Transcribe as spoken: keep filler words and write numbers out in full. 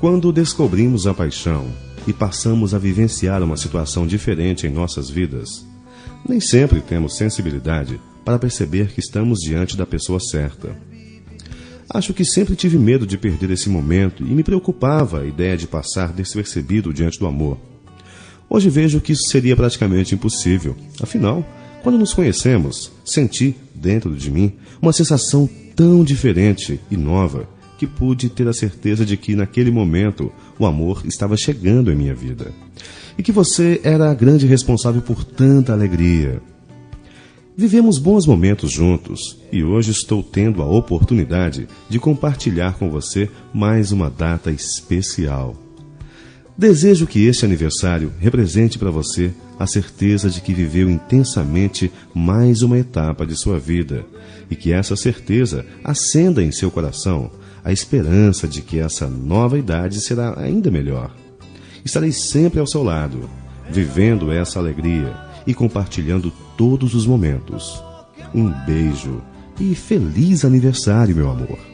Quando descobrimos a paixão e passamos a vivenciar uma situação diferente em nossas vidas, nem sempre temos sensibilidade para perceber que estamos diante da pessoa certa. Acho que sempre tive medo de perder esse momento e me preocupava a ideia de passar despercebido diante do amor. Hoje vejo que isso seria praticamente impossível. Afinal, quando nos conhecemos, senti, dentro de mim, uma sensação tão diferente e nova que pude ter a certeza de que, naquele momento, o amor estava chegando em minha vida. E que você era a grande responsável por tanta alegria. Vivemos bons momentos juntos e hoje estou tendo a oportunidade de compartilhar com você mais uma data especial. Desejo que este aniversário represente para você a certeza de que viveu intensamente mais uma etapa de sua vida e que essa certeza acenda em seu coração a esperança de que essa nova idade será ainda melhor. Estarei sempre ao seu lado, vivendo essa alegria e compartilhando todos os momentos. Um beijo e feliz aniversário, meu amor!